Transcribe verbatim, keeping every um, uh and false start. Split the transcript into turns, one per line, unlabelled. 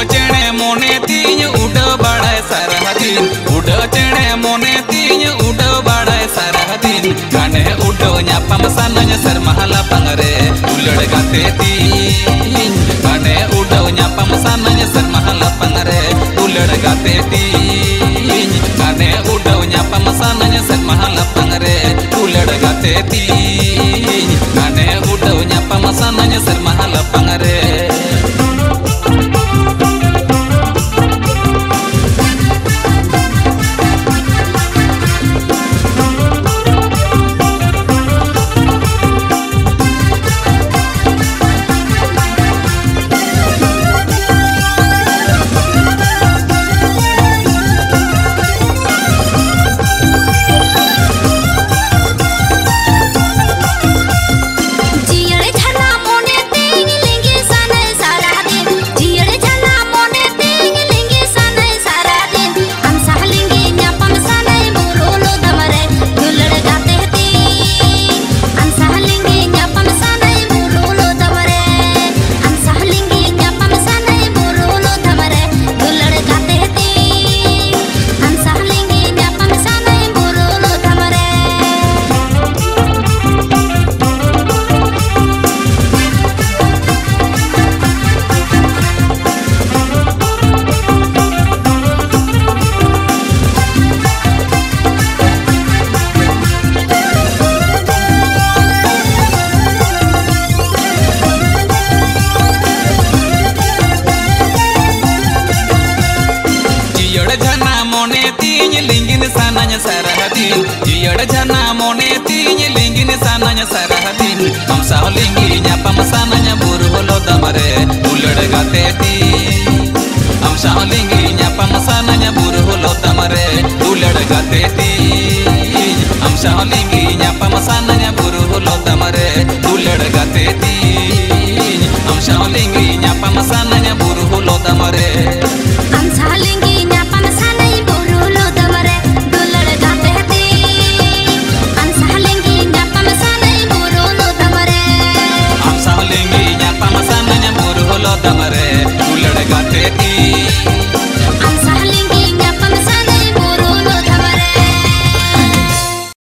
चेणे मोने तीन उड़ बड़ाय सारा दिन उड़ चेणे मोने तीन उड़ बड़ाय सारा दिन गाने उड़ो न्यापम सानन सर महला पंगरे उलड़ गाते तीन गाने उड़ो न्यापम सानन सर महला पंगरे उलड़ गाते तीन गाने उड़ो न्यापम सानन सर महला पंगरे उलड़ गाते तीन गाने उड़ो न्यापम सानन सर महला पंगरे लिंगिन सानanya sarahadin jiyad jana mone tinya लिंगिन सानanya sarahadin हम साह लिंगी nyapam sananya buru holo damare ulad gate ti हम साह लिंगी nyapam sananya buru holo damare ulad gate ti हम साह लिंगी nyapam sananya buru holo damare ulad gate ti हम साह लिंगी nyapam sananya buru